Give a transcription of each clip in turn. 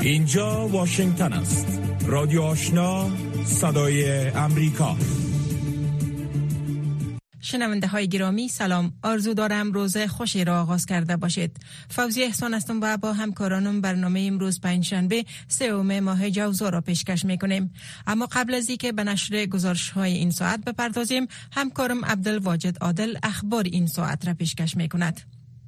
اینجا واشنگتن است. رادیو آشنا، صدای امریکا. شنونده های گرامی سلام، آرزو دارم روز خوشی را آغاز کرده باشید. فوزی احسان هستم و با همکارانم برنامه امروز پنجشنبه 3 ماه جوزا را پیشکش میکنیم. اما قبل از اینکه به نشر گزارش های این ساعت بپردازیم، همکارم عبدالواجد عادل اخبار این ساعت را پیشکش میکند.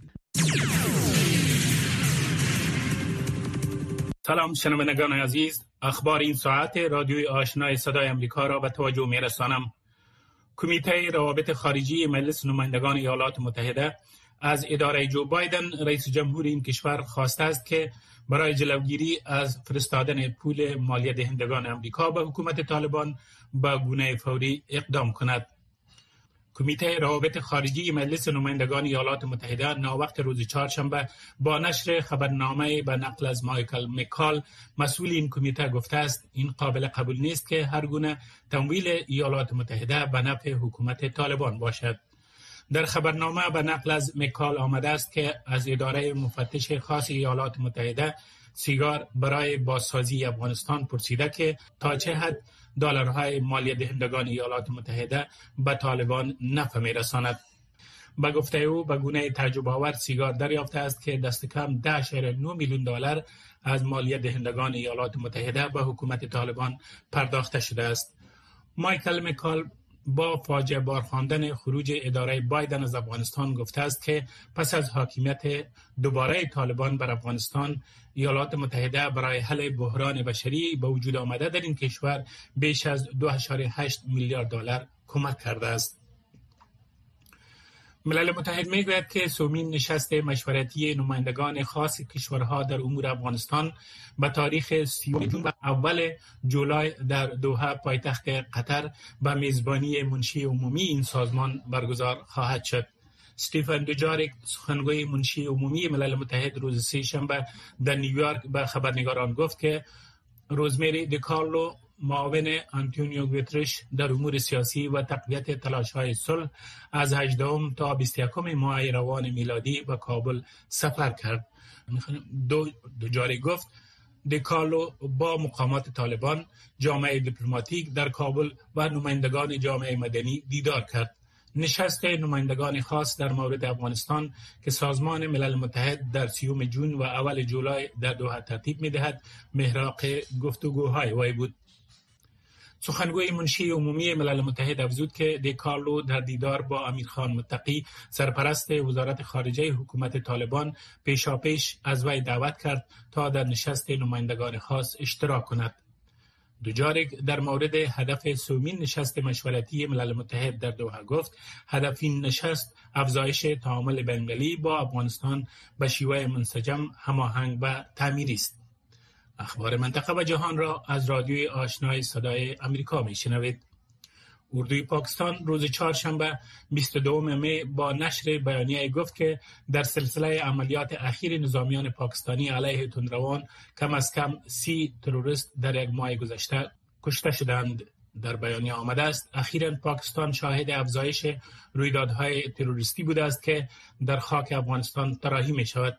سلام شنوندگان عزیز، اخبار این ساعت رادیوی آشنای صدای امریکا را به توجه میرسانم. کمیته روابط خارجی مجلس نمایندگان ایالات متحده از اداره جو بایدن رئیس جمهور این کشور خواسته است که برای جلوگیری از فرستادن پول مالیه دهندگان امریکا به حکومت طالبان به گونه فوری اقدام کند. کمیته روابط خارجی مجلس نمایندگان ایالات متحده ناوقت روز چهارشنبه با نشر خبرنامه به نقل از مایکل مکال مسئول این کمیته گفته است این قابل قبول نیست که هر گونه تمویل ایالات متحده به نفع حکومت طالبان باشد. در خبرنامه به نقل از مکال آمده است که از اداره مفتش خاص ایالات متحده سیگار برای بازسازی افغانستان پرسیده که تا چه حد دلارهای مالیه دهندگان ایالات متحده به طالبان نفع می‌رساند. به گفته او به گونه تعجب آور سیگار دریافته است که دست کم 10.9 میلیون دلار از مالیه دهندگان ایالات متحده به حکومت طالبان پرداخته شده است. مایکل مکال با فاجعه بار خواندن خروج اداره بایدن از افغانستان گفته است که پس از حاکمیت دوباره طالبان بر افغانستان، ایالات متحده برای حل بحران بشری به وجود آمده در این کشور بیش از 2.8 میلیارد دلار کمک کرده است. ملل متحد میگوید که سومین نشست مشورتی نمایندگان خاص کشورها در امور افغانستان به تاریخ 30 جون و اول جولای در دوحه پایتخت قطر به میزبانی منشی عمومی این سازمان برگزار خواهد شد. استیفن دوجاریک سخنگوی منشی عمومی ملل متحد روز سه‌شنبه در نیویورک به خبرنگاران گفت که روزمری دیکارلو معاون آنتونیو گوترش در امور سیاسی و تقویت تلاش‌های صلح از 18 تا 21 ماه روان میلادی به کابل سفر کرد. دوجاریک گفت دیکارلو با مقامات طالبان، جامعه دیپلماتیک در کابل و نمایندگان جامعه مدنی دیدار کرد. نشست نمایندگان خاص در مورد افغانستان که سازمان ملل متحد در 30 جون و اول جولای در دوحه ترتیب می‌دهد، محراق گفتگوهای وی بود. سخنگوی منشی عمومی ملل متحد افزود که دیکارلو در دیدار با امیرخان متقی سرپرست وزارت خارجه حکومت طالبان پیشاپیش از وی دعوت کرد تا در نشست نمایندگان خاص اشتراک کند. دوجاریک در مورد هدف سومین نشست مشورتی ملل متحد در دوحه گفت هدف این نشست افزایش تعامل بین‌المللی با افغانستان به شیوه منسجم، هماهنگ و تعمیری است. اخبار منطقه و جهان را از رادیوی آشنای صدای امریکا میشنوید. اردوی پاکستان روز چهارشنبه 22 می با نشر بیانیه گفت که در سلسله عملیات اخیر نظامیان پاکستانی علیه تندروان کم از کم 30 تروریست در یک ماه گذشته کشته شدند. در بیانیه آمده است اخیراً پاکستان شاهد افزایش رویدادهای تروریستی بوده است که در خاک افغانستان طراحی می شود.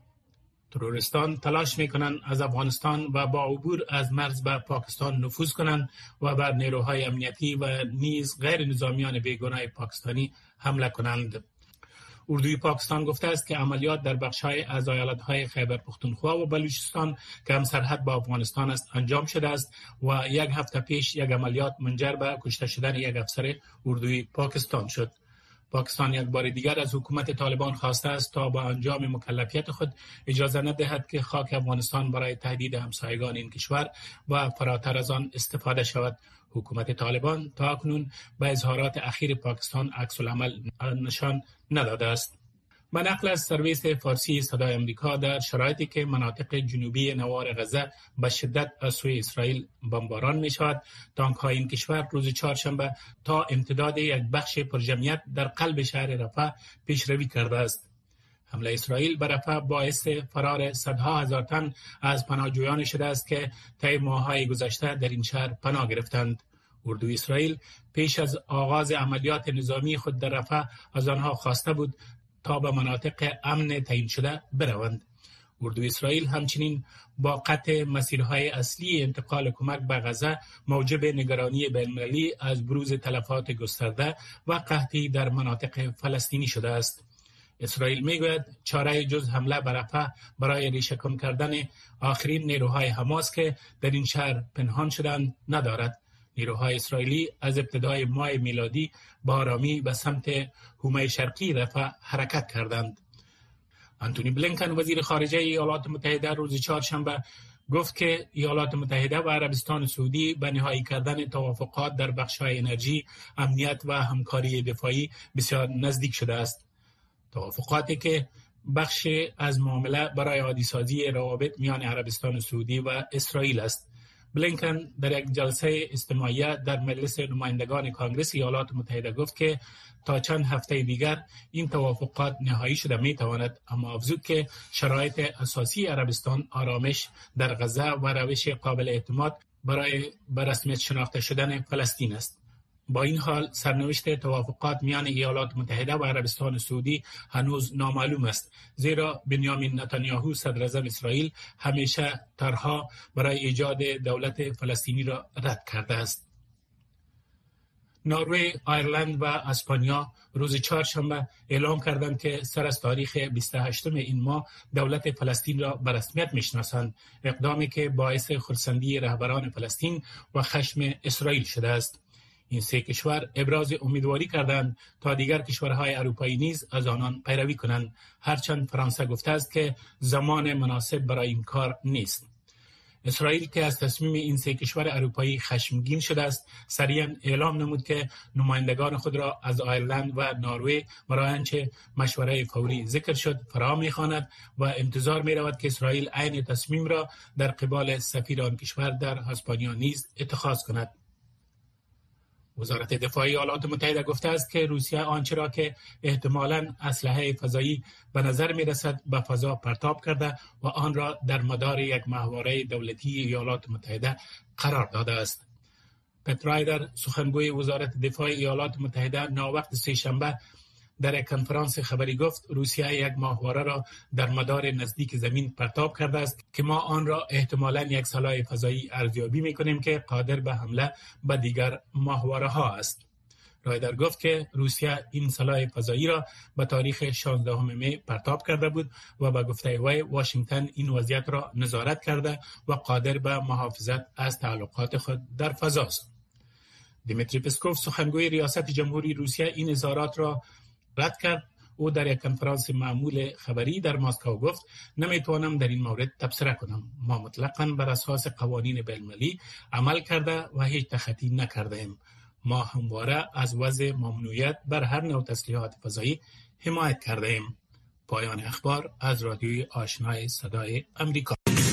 تروریستان تلاش میکنند از افغانستان و با عبور از مرز به پاکستان نفوذ کنند و بر نیروهای امنیتی و نیز غیر نظامیان بیگناه پاکستانی حمله کنند. اردوی پاکستان گفته است که عملیات در بخش‌های از ایالت‌های خیبر پختونخوا و بلوچستان که هم سرحد با افغانستان است انجام شده است و یک هفته پیش یک عملیات منجر به کشته شدن یک افسر اردوی پاکستان شد. پاکستان یک بار دیگر از حکومت طالبان خواسته است تا با انجام مکلفیت خود اجازه ندهد که خاک افغانستان برای تهدید همسایگان این کشور و فراتر از آن استفاده شود. حکومت طالبان تا اکنون به اظهارات اخیر پاکستان عکس العمل نشان نداده است. به نقل از سرویس فارسی صدای امریکا در شرایطی که مناطق جنوبی نوار غزه به شدت از سوی اسرائیل بمباران می شود، تانک های این کشور روز چهارشنبه تا امتداد یک بخش پرجمعیت در قلب شهر رفح پیشروی کرده است. حمله اسرائیل به رفح باعث فرار صدها هزار تن از پناهجویان شده است که طی ماه‌های گذشته در این شهر پناه گرفتند. اردوی اسرائیل پیش از آغاز عملیات نظامی خود در رفح از آنها خواسته بود تا به مناطق امن تعیین شده بروند. اردوی اسرائیل همچنین با قطع مسیرهای اصلی انتقال کمک به غزه موجب نگرانی بین‌المللی از بروز تلفات گسترده و قحطی در مناطق فلسطینی شده است. اسرائیل میگوید چاره جز حمله بر رفح برای ریشه‌کن کردن آخرین نیروهای حماس که در این شهر پنهان شدند ندارد. نیروهای اسرائیلی از ابتدای ماه میلادی با آرامی به سمت حومه شرقی رفح حرکت کردند. آنتونی بلینکن وزیر خارجه ایالات متحده روز چهارشنبه گفت که ایالات متحده و عربستان سعودی به نهایی کردن توافقات در بخش‌های انرژی، امنیت و همکاری دفاعی بسیار نزدیک شده است. توافقاتی که بخش از معامله برای عادی‌سازی روابط میان عربستان سعودی و اسرائیل است. بلینکن در یک جلسه استماعیه در مجلس نمایندگان کانگرس ایالات متحده گفت که تا چند هفته دیگر این توافقات نهایی شده میتواند، اما افزود که شرایط اساسی عربستان آرامش در غزه و روش قابل اعتماد برای به رسمیت شناخته شدن فلسطین است. با این حال سرنوشت توافقات میان ایالات متحده و عربستان سعودی هنوز نامعلوم است، زیرا بنیامین نتانیاهو صدر اعظم اسرائیل همیشه طرحها برای ایجاد دولت فلسطینی را رد کرده است. نروژ، ایرلند و اسپانیا روز چهارشنبه اعلام کردند که سر از تاریخ 28 این ماه دولت فلسطین را به رسمیت میشناسند، اقدامی که باعث خرسندی رهبران فلسطین و خشم اسرائیل شده است. این سه کشور ابراز امیدواری کردند تا دیگر کشورهای اروپایی نیز از آنان پیروی کنند، هرچند فرانسه گفته است که زمان مناسب برای این کار نیست. اسرائیل که از تصمیم این سه کشور اروپایی خشمگین شده است، سریعا اعلام نمود که نمایندگان خود را از ایرلند و نروژ برای آنچه مشوره فوری ذکر شد فرا می‌خواند و انتظار می‌رود که اسرائیل عین تصمیم را در قبال سفیر آن کشور در اسپانیا نیز اتخاذ کند. وزارت دفاع ایالات متحده گفته است که روسیه آنچه را که احتمالاً اسلحه فضایی به نظر می‌رسد به فضا پرتاب کرده و آن را در مدار یک ماهواره دولتی ایالات متحده قرار داده است. پت رایدر، سخنگوی وزارت دفاع ایالات متحده، ناوقت سه‌شنبه در یک کنفرانس خبری گفت روسیه یک ماهواره را در مدار نزدیک زمین پرتاب کرده است که ما آن را احتمالاً یک سلاح فضایی ارزیابی می‌کنیم که قادر به حمله به دیگر ماهواره‌ها است. رایدر گفت که روسیه این سلاح فضایی را به تاریخ 16 می پرتاب کرده بود و به گفته وی واشنگتن این وضعیت را نظارت کرده و قادر به محافظت از تعلقات خود در فضا است. دیمیتری پسکوف، سخنگوی ریاست جمهوری روسیه، این اظهارات را رد کرد. او در یک کنفرانس معمول خبری در مسکو گفت نمیتوانم در این مورد تبصره کنم. ما مطلقاً بر اساس قوانین بین‌المللی عمل کرده و هیچ تخطی نکرده ایم. ما همواره از وضع ممنوعیت بر هر نوع تسلیحات فضایی حمایت کرده ایم. پایان اخبار از رادیوی آشنای صدای امریکا.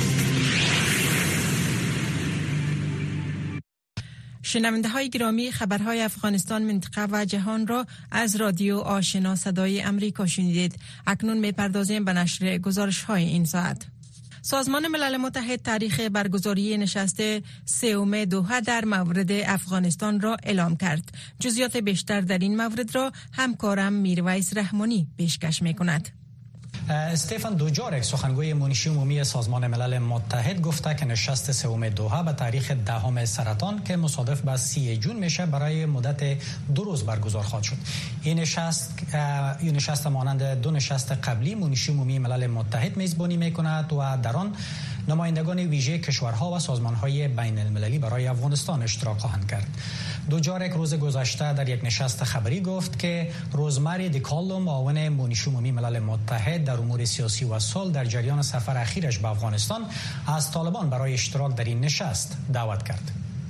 شنونده های گرامی، خبرهای افغانستان، منطقه و جهان را از رادیو آشنا صدای امریکا شنیدید. اکنون می‌پردازیم به نشر گزارش های این ساعت. سازمان ملل متحد تاریخ برگزاری نشست سوم دوحه در مورد افغانستان را اعلام کرد. جزئیات بیشتر در این مورد را همکارم میرویس رحمانی پیشکش می‌کند. استفان دوجارک، سخنگوی منشی عمومی سازمان ملل متحد، گفته که نشست سوم دوحه به تاریخ 10 سرطان که مصادف با 30 جون میشه برای مدت 2 روز برگزار خواهد شد. این نشست مانند 2 نشست قبلی منشی عمومی ملل متحد میزبانی میکند و در آن نمایندگان ویژه کشورها و سازمانهای بین المللی برای افغانستان اشتراک خواهند کرد. دوجارک روز گذشته در یک نشست خبری گفت که روزمری دیکالو، معاون منشی عمومی ملل متحد در امور سیاسی و صلح، در جریان سفر اخیرش به افغانستان از طالبان برای اشتراک در این نشست دعوت کرد.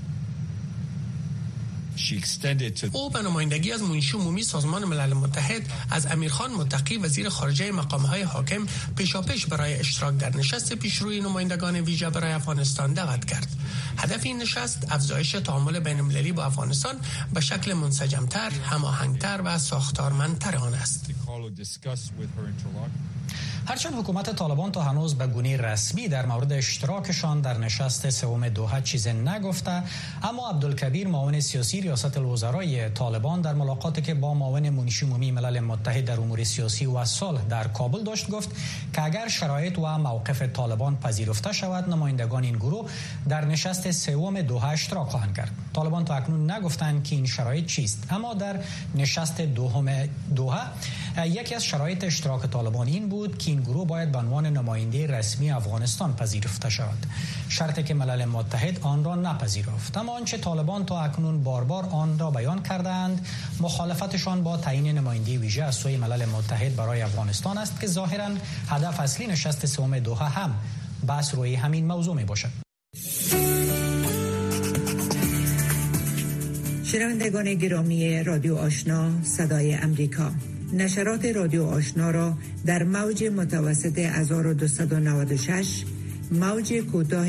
او به نمایندگی از منشی عمومی سازمان ملل متحد از امیرخان متقی، وزیر خارجه مقامهای حاکم، پیشاپیش برای اشتراک در نشست پیشروی نمایندگان ویژه برای افغانستان دعوت کرد. هدف این نشست افزایش تعامل بین المللی با افغانستان به شکل منسجمتر، هماهنگتر و ساختارمندتر آن است. هرچند حکومت طالبان تا هنوز به گونه رسمی در مورد اشتراکشان در نشست سوم دوحه چیزی نگفته، اما عبدالکبیر، معاون سیاسی ریاست الوزرای طالبان در ملاقاتی که با معاون منشی عمومی ملل متحد در امور سیاسی و صلح در کابل داشت گفت که اگر شرایط و موقف طالبان پذیرفته شود نمایندگان این گروه در نشست سوم دوحه اشتراک خواهند کرد. طالبان تا اکنون نگفتند که این شرایط چیست، اما در نشست دوم دوحه یکی از شرایط اشتراک طالبان این بود که این گروه باید به عنوان نماینده رسمی افغانستان پذیرفته شود، شرطی که ملل متحد آن را نپذیرفت. اما آنچه طالبان تا اکنون بار آن را بیان کردند مخالفتشان با تعیین نماینده ویژه از سوی ملل متحد برای افغانستان است که ظاهراً هدف اصلی نشست سوم دوحه هم بحث روی همین موضوع می باشد. شنوندگان گرامی رادیو آشنا صدای امریکا، نشرات رادیو آشنا را در موج متوسط 1296 موج کوتاه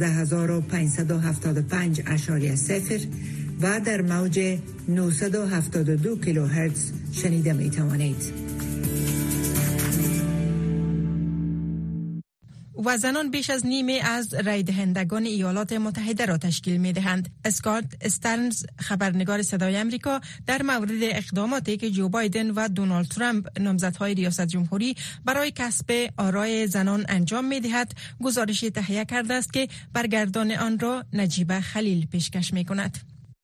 11575.0 و در موج 972 کیلوهرتز شنیده می توانید. و زنان بیش از نیمه از رای دهندگان ایالات متحده را تشکیل می دهند. اسکات استرنز خبرنگار صدای امریکا در مورد اقداماتی که جو بایدن و دونالد ترامپ نامزدهای ریاست جمهوری برای کسب آرای زنان انجام می دهد گزارشی تهیه کرده است که برگردان آن را نجیبه خلیل پیشکش می کند.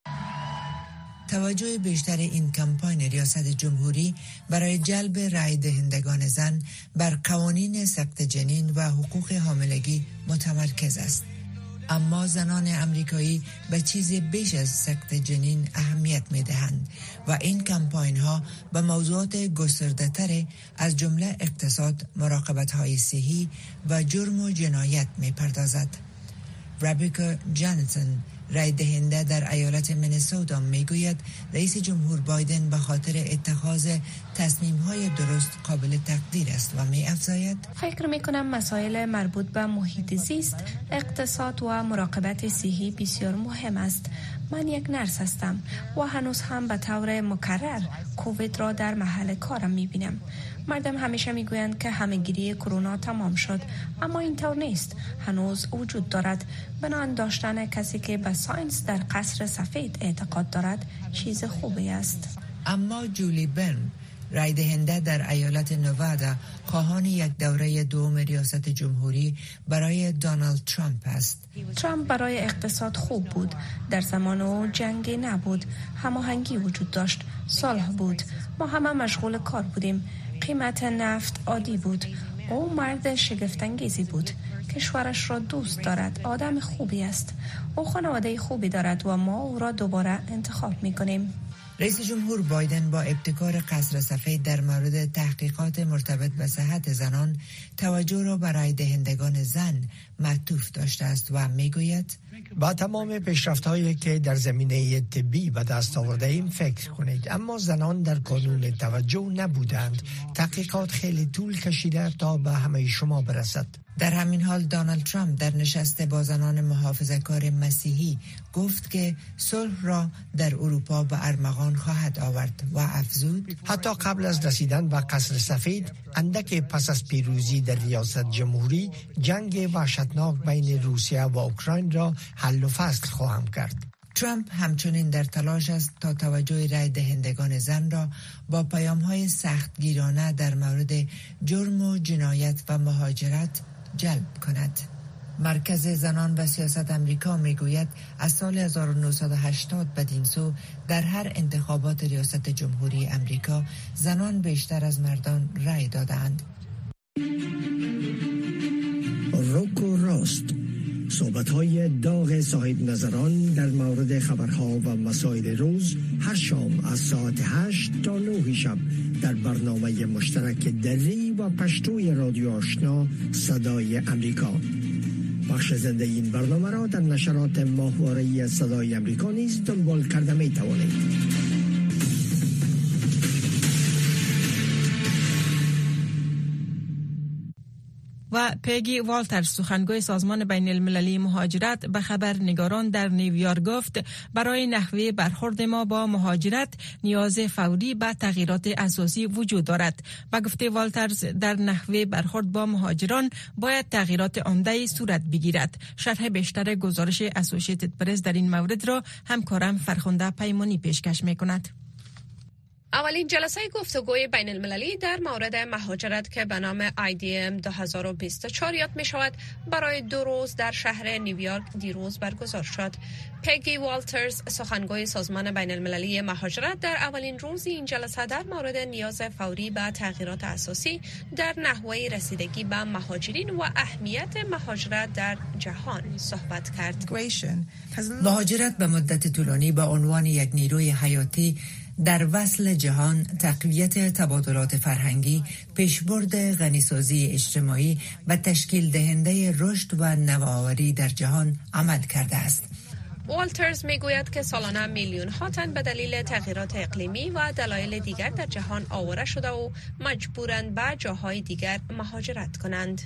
توجه بیشتر این کمپاین ریاست جمهوری برای جلب رای دهندگان زن بر قوانین سقط جنین و حقوق حاملگی متمرکز است. اما زنان امریکایی به چیز بیش از سقط جنین اهمیت می دهند و این کمپاین ها به موضوعات گسترده تر از جمله اقتصاد، مراقبت های صحی و جرم و جنایت می پردازد. رابیکا جانسون رای دهنده در ایالت مینسوتا میگوید رئیس جمهور بایدن به خاطر اتخاذ تصمیم‌های درست قابل تقدیر است و می‌افزاید فکر می‌کنم مسائل مربوط به محیط زیست، اقتصاد و مراقبت صحی بسیار مهم است. من یک نرس هستم و هنوز هم به طور مکرر کووید را در محل کارم می‌بینم. مردم همیشه میگویند که همه‌گیری کرونا تمام شد، اما اینطور نیست. هنوز وجود دارد. بنان داشتن کسی که به ساینس در قصر سفید اعتقاد دارد چیز خوبی است. اما جولی برن رای دهنده در ایالت نوادا خواهان یک دوره دوم ریاست جمهوری برای دونالد ترامپ است. ترامپ برای اقتصاد خوب بود. در زمان او جنگی نبود، هماهنگی وجود داشت، صلح بود. ما همه مشغول کار بودیم. قیمت نفت عادی بود. او مرد شگفت‌انگیزی بود. کشورش را دوست دارد. آدم خوبی است. او خانواده خوبی دارد و ما او را دوباره انتخاب می‌کنیم. رئیس جمهور بایدن با ابتکار قصر سفید در مورد تحقیقات مرتبط به صحت زنان توجه را برای دهندگان زن معطوف داشته است و میگوید با تمام پیشرفت‌هایی که در زمینه طبی به دست آورده‌ایم فکر کنید، اما زنان در قانون توجه نبودند. تحقیقات خیلی طول کشیده تا به همه شما برسد. در همین حال دونالد ترامپ در نشست با زنان محافظه‌کار مسیحی گفت که صلح را در اروپا به ارمغان خواهد آورد و افزود حتی قبل از رسیدن به قصر سفید، اندک پس از پیروزی در ریاست جمهوری، جنگ وحشتناک بین روسیه و اوکراین را حل و فصل خواهم کرد. ترامپ همچنین در تلاش است تا توجه رای دهندگان زن را با پیام‌های سختگیرانه در مورد جرم و جنایت و مهاجرت جلب کند. مرکز زنان و سیاست امریکا میگوید از سال 1980 بدین سو در هر انتخابات ریاست جمهوری امریکا زنان بیشتر از مردان رای دادند. روک و راست، صحبت‌های داغ صاحب نظران در مورد خبرها و مسائل روز هر شام از ساعت 8 تا 9 شب در برنامه مشترک دری و پشتوی رادیو آشنا صدای امریکا. بخش زنده این برنامه را در نشرات ماهواره‌ای صدای امریکا نیز دنبال کرده می توانید. و پیگی والترز سخنگوی سازمان بین المللی مهاجرت به خبرنگاران در نیویورک گفت برای نحوه برخورد ما با مهاجرت نیاز فوری به تغییرات اساسی وجود دارد. با گفته والترز در نحوه برخورد با مهاجران باید تغییرات عمده صورت بگیرد. شرح بیشتر گزارش اسوسییتد پرس در این مورد را همکارم فرخنده پیمانی پیشکش می‌کند. اولین جلسه گفتگوی بین المللی در مورد مهاجرت که به نام IDM 2024 یاد می شود برای 2 روز در شهر نیویورک دیروز برگزار شد. پیگی والترز سخنگوی سازمان بین المللی مهاجرت در اولین روز این جلسه در مورد نیاز فوری به تغییرات اساسی در نحوه رسیدگی به مهاجرین و اهمیت مهاجرت در جهان صحبت کرد. مهاجرت به مدت طولانی به عنوان یک نیروی حیاتی در وصل جهان، تقویت تبادلات فرهنگی، پیشبرد غنیسازی اجتماعی و تشکیل دهنده رشد و نوآوری در جهان عمل کرده است. والترز میگوید که سالانه میلیون ها تن به دلیل تغییرات اقلیمی و دلایل دیگر در جهان آواره شده و مجبورند به جاهای دیگر مهاجرت کنند.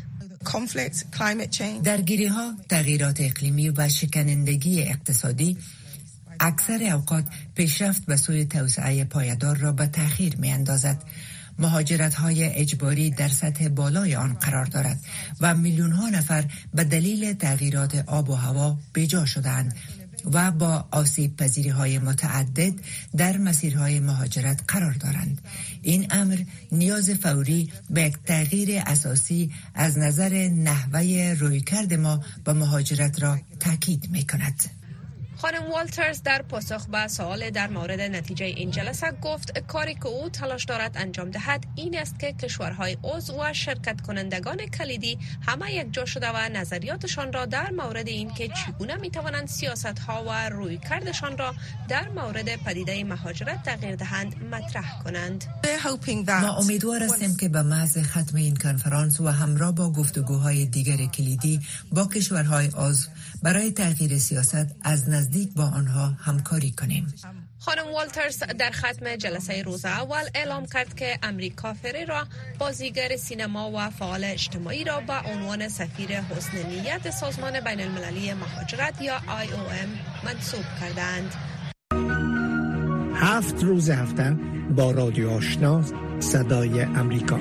درگیری‌ها، تغییرات اقلیمی و شکنندگی اقتصادی اکثر اوقات پیشرفت به سوی توسعه پایدار را به تأخیر می اندازد. مهاجرت‌های اجباری در سطح بالای آن قرار دارد و میلیون‌ها نفر به دلیل تغییرات آب و هوا بیجا شدند و با آسیب پذیری‌های متعدد در مسیرهای مهاجرت قرار دارند. این امر نیاز فوری به یک تغییر اساسی از نظر نحوه رویکرد ما به مهاجرت را تاکید می‌کند. خانم والترز در پاسخ به سوال در مورد نتیجه این جلسه گفت کاری که او تلاش دارد انجام دهد این است که کشورهای عضو و شرکت کنندگان کلیدی همه یک جا شده و نظریاتشان را در مورد این که چگونه می توانند سیاست ها و رویکردشان را در مورد پدیده مهاجرت تغییر دهند مطرح کنند. ما امیدوار هستیم که به محض ختم این کنفرانس و همراه با گفتگوهای دیگر کلیدی با کشورهای عضو برای تغییر سیاست از نزدیک با آنها همکاری کنیم. خانم والترز در ختم جلسه روز اول اعلام کرد که امریکا فریرا بازیگر سینما و فعال اجتماعی را به عنوان سفیر حسن نیت سازمان بین المللی مهاجرت یا IOM منصوب کردند. 7 روز هفته با رادیو آشنا صدای امریکا.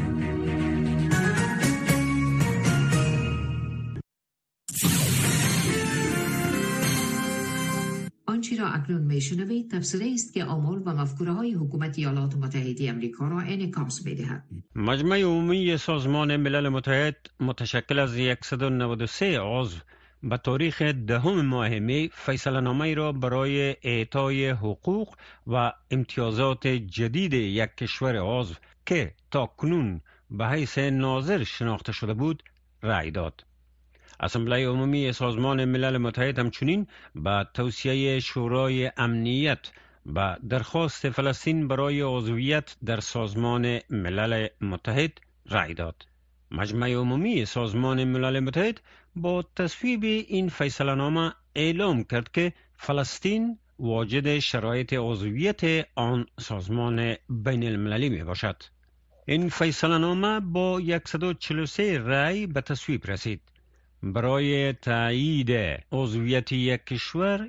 آنچه را اکنون میشنوید تفسیری است که آمال و مفکوره های حکومت ایالات متحده آمریکا را انعکاس می‌دهد. مجمع عمومی سازمان ملل متحد متشکل از 193 عضو به تاریخ 10 ماه می فیصله نامه را برای اعطای حقوق و امتیازات جدید یک کشور عضو که تاکنون به حیث ناظر شناخته شده بود رأی داد. اسامبله عمومی سازمان ملل متحد همچنین به توصیه شورای امنیت به درخواست فلسطین برای عضویت در سازمان ملل متحد رأی داد. مجمع عمومی سازمان ملل متحد با تصویب این فیصله نامه اعلام کرد که فلسطین واجد شرایط عضویت آن سازمان بین المللی می باشد. این فیصله نامه با 143 رأی به تصویب رسید. برای تایید عضویت یک کشور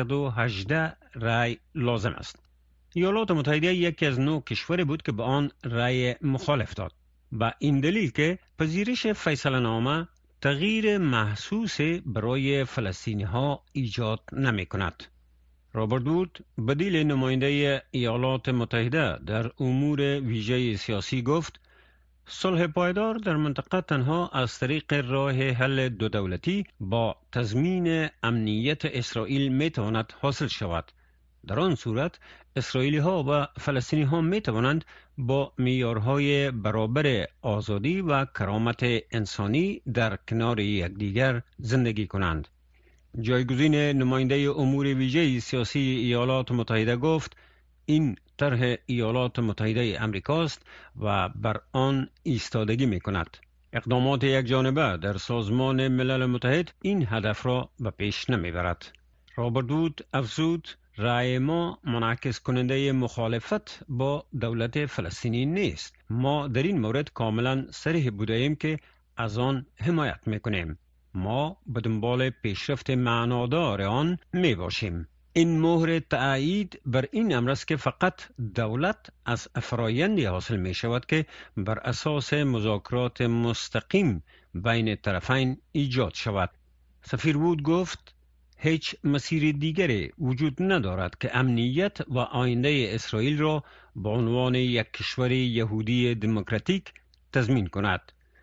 118 رأی لازم است. ایالات متحده یکی از 9 کشوری بود که به آن رأی مخالف داد. با این دلیل که پذیرش فیصله نامه تغییر محسوس برای فلسطینی ها ایجاد نمی کند. رابرت وود بدیل نماینده ایالات متحده در امور ویژه سیاسی گفت صلح پایدار در منطقه تنها از طریق راه حل 2 دولتی با تضمین امنیت اسرائیل می تواند حاصل شود. در آن صورت اسرائیلی ها و فلسطینی ها می توانند با معیارهای برابر آزادی و کرامت انسانی در کنار یکدیگر زندگی کنند. جایگزین نماینده امور ویژه سیاسی ایالات متحده گفت این طرح ایالات متحده امریکاست و بر آن ایستادگی می کند. اقدامات یک جانبه در سازمان ملل متحد این هدف را به پیش نمی برد. رابرت وود افزود رأی ما منعکس کننده مخالفت با دولت فلسطینی نیست. ما در این مورد کاملا صریح بوده ایم که از آن حمایت میکنیم. ما به دنبال پیشرفت معنادار آن می باشیم. این مهر تأیید بر این امر است که فقط دولت از فرایندی حاصل می شود که بر اساس مذاکرات مستقیم بین طرفین ایجاد شود. سفیر وود گفت هیچ مسیر دیگری وجود ندارد که امنیت و آینده اسرائیل را به عنوان یک کشور یهودی دموکراتیک تضمین کند.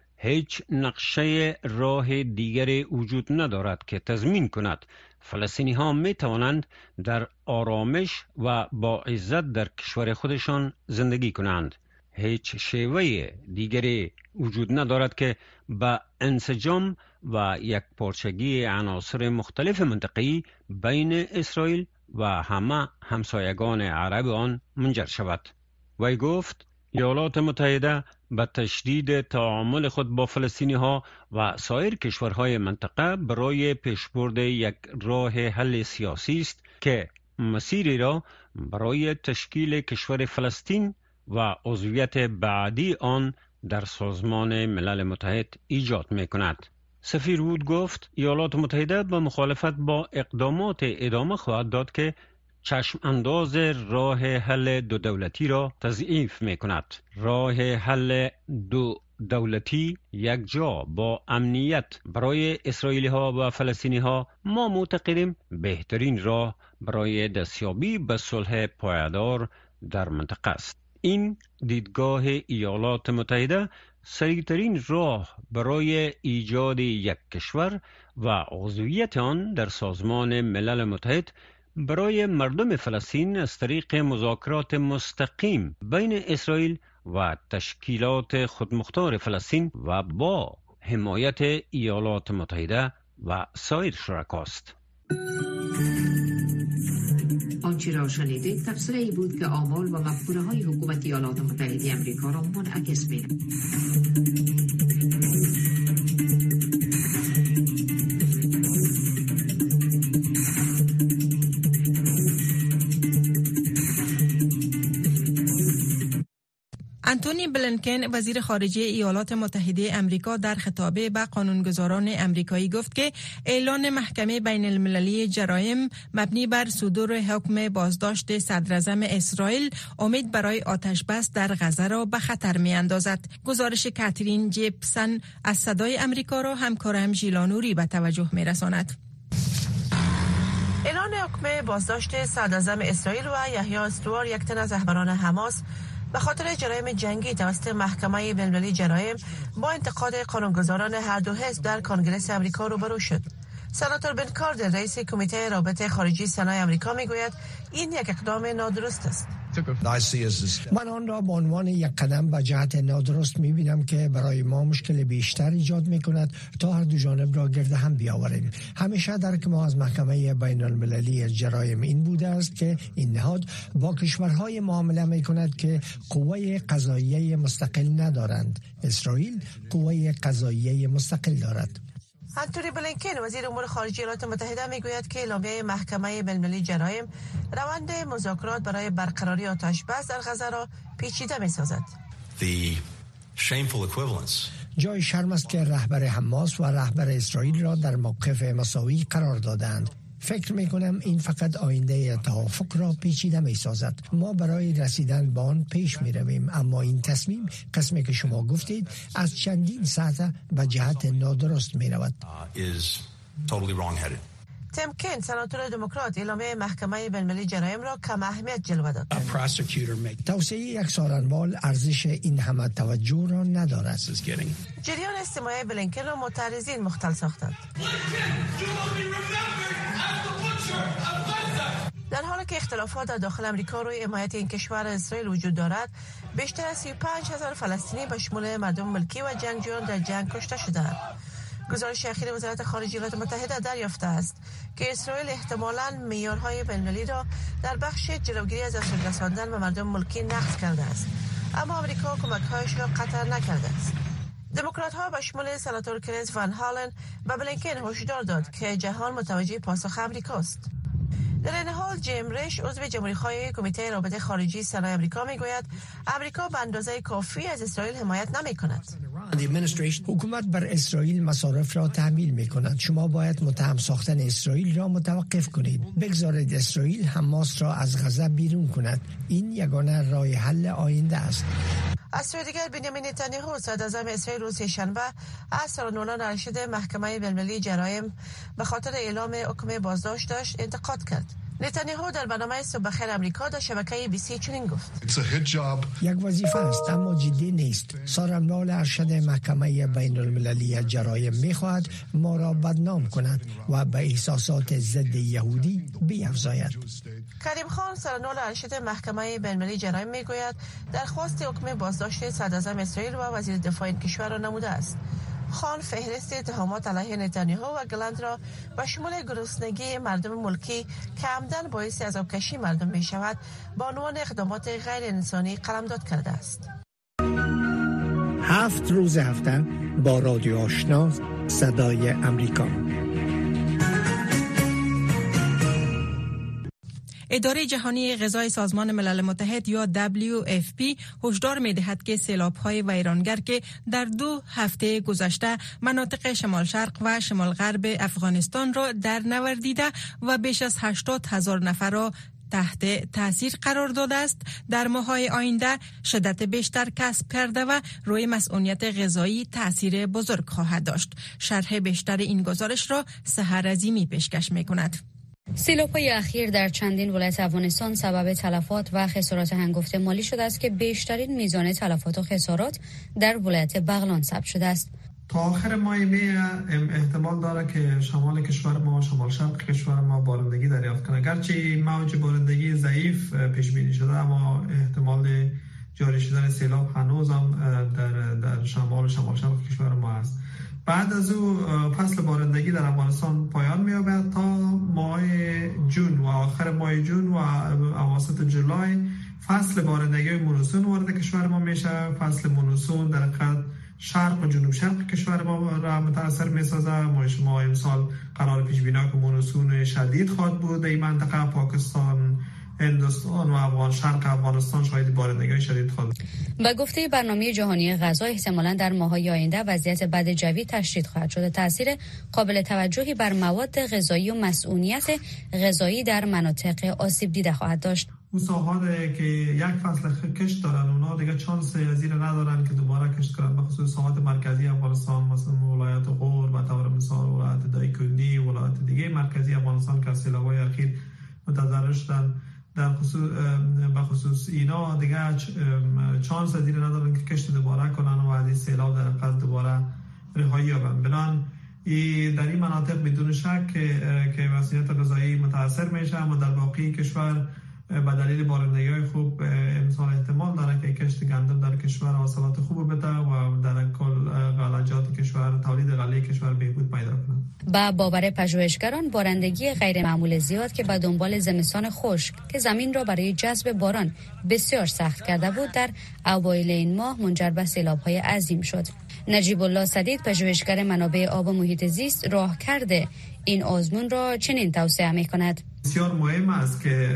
هیچ نقشه راه دیگری وجود ندارد که تضمین کند فلسطینی ها می توانند در آرامش و با عزت در کشور خودشان زندگی کنند. هیچ شیوه دیگری وجود ندارد که با انسجام و یک پارچگی عناصر مختلف منطقه‌ای بین اسرائیل و همه همسایگان عرب آن منجر شود. وی گفت ایالات متحده به تشدید تعامل خود با فلسطینی ها و سایر کشورهای منطقه برای پیشبرد یک راه حل سیاسی است که مسیری را برای تشکیل کشور فلسطین و عضویت بعدی آن در سازمان ملل متحد ایجاد می کند. سفیر وود گفت ایالات متحده به مخالفت با اقدامات ادامه خواهد داد که چشم انداز راه حل دو دولتی را تضعیف می کند. راه حل دو دولتی یک جا با امنیت برای اسرائیلی ها و فلسطینی ها ما معتقدیم بهترین راه برای دستیابی به صلح پایدار در منطقه است. این دیدگاه ایالات متحده سریعترین راه برای ایجاد یک کشور و عضویت آن در سازمان ملل متحد برای مردم فلسطین از طریق مذاکرات مستقیم بین اسرائیل و تشکیلات خودمختار فلسطین و با حمایت ایالات متحده و سایر شرکاست. آنچه را شنیدید تفسیری بود که آمال و مفکوره های حکومت ایالات متحده آمریکا را منعکس می‌کند. آنتونی بلینکن وزیر خارجه ایالات متحده آمریکا در خطابه به قانونگذاران آمریکایی گفت که اعلان محکمه بین المللی جرایم مبنی بر صدور حکم بازداشت صدراعظم اسرائیل امید برای آتش بس در غزه را به خطر می اندازد. گزارش کاترین جیپسن از صدای آمریکا را همکارم ژیلانوری به توجه می رساند. اعلان حکم بازداشت صدراعظم اسرائیل و یحیی استوار، یک تن از رهبران حماس، به خاطر جرایم جنگی توسط محکمه بین‌المللی جرایم با انتقاد قانونگذاران هر دو حزب در کنگره آمریکا روبرو شد. سناتور بن کاردر، رئیس کمیته رابطه خارجی سنا آمریکا، میگوید این یک اقدام نادرست است. من آن را به عنوان یک قدم به جهت نادرست می‌بینم که برای ما مشکل بیشتر ایجاد می‌کند تا هر دو جانب را گرد هم بیاوریم. همیشه درک ما از محکمه بین المللی جرایم این بوده است که این نهاد با کشورهای معامله می‌کند که قوه قضاییه مستقل ندارند. اسرائیل قوه قضاییه مستقل دارد. آنتونی بلینکن، وزیر امور خارجه ایالات متحده، میگوید که اعلامیه محکمه بین‌المللی جرایم روند مذاکرات برای برقراری آتش بس در غزه را پیچیده می‌سازد. جای شرم است که رهبر حماس و رهبر اسرائیل را در موقف مساوی قرار دادند. فکر میکنم این فقط آینده توافق را پیچیده میسازد. ما برای رسیدن به آن پیش میرویم، اما این تصمیم، قسمی که شما گفتید، از چندین سطح به جهت نادرست میرود. تیم کن، سناتور دموکرات، اعلامیه محکمه بین‌المللی جرایم را کم اهمیت جلوه داد. توسعه یک سالنوال ارزش این همه توجه را ندارد. جریان استماعی بلینکن را معترضین مختل ساختند. در حالی که اختلافات در داخل امریکا روی حمایت این کشور اسرائیل وجود دارد، بیشتر از 35,000 فلسطینی به شمول مردم ملکی و جنگجویان در جنگ کشته شدند. گزارش اخیر وزارت خارجه ایالات متحده دریافته است که اسرائیل احتمالاً معیارهای بین‌المللی را در بخش جلوگیری از اسیر رساندن به مردم ملکی نقض کرده است، اما آمریکا کمک‌هایش را قطع نکرده است. دموکرات‌ها به شمول سناتور کریس وان هالن به بلینکن هشدار داد که جهان متوجه پاسخ آمریکاست. در این حال جیم ریش، عضو جمهوری‌خواه کمیته رابطه خارجی سنا آمریکا، میگوید آمریکا به اندازه کافی از اسرائیل حمایت نمی‌کند. حکومت بر اسرائیل مصارف را تحمیل می کند. شما باید متهم ساختن اسرائیل را متوقف کنید. بگذارید اسرائیل حماس را از غزه بیرون کند. این یگانه راه حل آینده است. از سوی دیگر بنیامین نتانیاهو صدر اعظم اسرائیل روز شنبه از سرنولان ارشد محکمه بین‌المللی جرایم به خاطر اعلام حکم بازداشتش انتقاد کرد. نتانیاهو در برنامه صبح بخیر امریکا در شبکه ABC چنین گفت: یک وظیفه است اما جدی نیست. سرنوال ارشد محکمه بین‌المللی جرایم می‌خواهد ما را بدنام کند و به احساسات ضد یهودی بیفزاید. کریم خان سرنوال ارشد محکمه بین‌المللی جرایم میگوید درخواست حکم بازداشت صدر اعظم اسرائیل و وزیر دفاع این کشور را نموده است. خان فهرست اتهامات علیه نتانیاهو و گلند را به شمول گرسنگی مردم ملکی که عمدن باعث عذابکشی مردم می شود با عنوان اقدامات غیر انسانی قلمداد کرده است. 7 روز هفته با رادیو آشنا صدای امریکا. اداره جهانی غذای سازمان ملل متحد یا WFP هشدار می‌دهد که سیلاب‌های ویرانگر که در 2 هفته گذشته مناطق شمال شرق و شمال غرب افغانستان را در نوردیده و بیش از 80,000 نفر را تحت تاثیر قرار داده است، در ماه‌های آینده شدت بیشتر کسب کرده و روی مسئولیت غذایی تاثیر بزرگ خواهد داشت. شرح بیشتر این گزارش را سحر عظیمی پیشکش می‌کند. سیلاب‌های اخیر در چندین ولایت افغانستان سبب تلفات و خسارات هنگفت مالی شده است که بیشترین میزان تلفات و خسارات در ولایت بغلان ثبت شده است. تا آخر ماه می احتمال داره که شمال کشور ما، شمال شرق کشور ما بارندگی دریافت کنه. گرچه موج بارندگی ضعیف پیش بینی شده اما احتمال جاری شدن سیلاب هنوز هم در شمال شرق کشور ما است. بعد از او فصل بارندگی در افغانستان پایان می‌یابد تا ماه جون و آخر ماه جون و اواسط جولای فصل بارندگی مونسون وارد کشور ما میشه. فصل مونسون در حقیقت شرق و جنوب شرق کشور ما را متاثر می‌سازه. ما امسال قرار پیش بینی که مونسون شدید خواهد بود. این منطقه پاکستان، هندوستان و افغان شرق افغانستان شاید بارندگی شدید خواهد. با گفته برنامه جهانی غذا احتمالاً در ماه‌های آینده وضعیت بد جوی تشدید خواهد شد. تاثیر قابل توجهی بر مواد غذایی و مسئولیت غذایی در مناطق آسیب دیده خواهد داشت. اون ساحات که یک فصل کشت دارن اونا دیگه چانس از این ندارن که دوباره کشت کنن، به خصوص ساحات مرکزی افغانستان مثل ولایت غور و طور مثال ولایت دایکنی، ولایت دیگه مرکزی افغانستان که سیلاب‌های اخیر متضرر شدن. در خصوص اینا دیگه چانس از این ندارن که کشت دوباره کنن و از این سیلاب در قصد دوباره رهایی یابن. بنان در این مناطق بدون شک که مسئولیت غذایی متاثر میشه، اما در باقی کشور به دلیل بارندگی‌های خوب امسال احتمال داره که کشت گندم در کشور حاصلات خوب بده و در کل غلجات کشور، تولید غله کشور بهبود پیدا کنه. با باور پژوهشگران بارندگی غیر معمول زیاد که به دنبال زمستان خشک که زمین را برای جذب باران بسیار سخت کرده بود در اوایل این ماه منجر به سیلاب‌های عظیم شد. نجیب الله سدید پژوهشگر منابع آب و محیط زیست راهکرد این آزمون را چنین توصیه می‌کند: بسیار مهم است که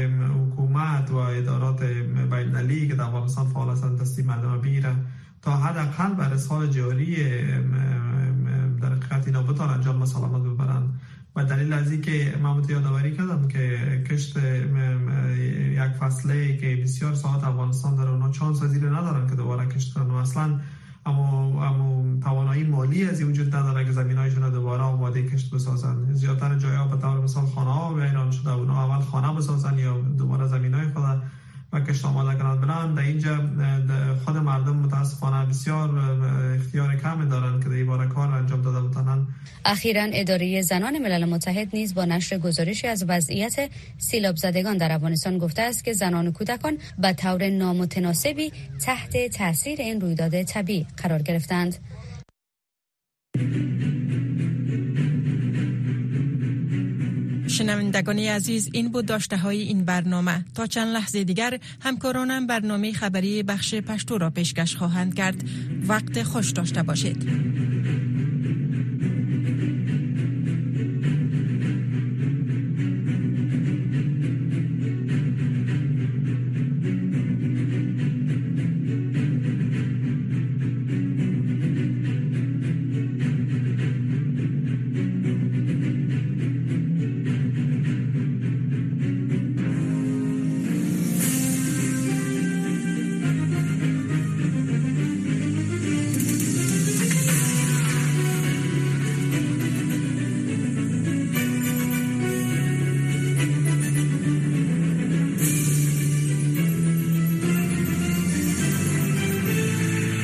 حکومت و ادارات بین‌المللی که در افغانستان فعال هستند دستی مردم بگیرن تا حداقل برای سال جاری در حقیقت اینا بتوان انجام مسالمت ببرن. و دلیل از این که من یادآوری کردم که کشت یک فصله که بسیار ساعت افغانستان در اونها چانس از این ندارن که دوباره کشت کنن و اصلا اما توانایی مالی از این وجود نداره که زمینایشون دوباره آماده کشت بسازن. زیادتر جای‌ها به طور مثال خانه‌ها ویران شده، اونا اول خانه بسازن یا دوباره زمینای خود و کشت آماده کنند. بنابراین در اینجا خود مردم متاسفانه بسیار اختیار کم دارن که در این باره کار انجام داده بتونن. اخیراً اداره زنان ملل متحد نیز با نشر گزارشی از وضعیت سیلاب زدگان در افغانستان گفته است که زنان و کودکان به طور نامتناسبی تحت تاثیر این رویداد طبیعی قرار گرفتند. شنوندگان عزیز، این بود داشته های این برنامه. تا چند لحظه دیگر همکارانم برنامه خبری بخش پشتو را پیشکش خواهند کرد. وقت خوش داشته باشید.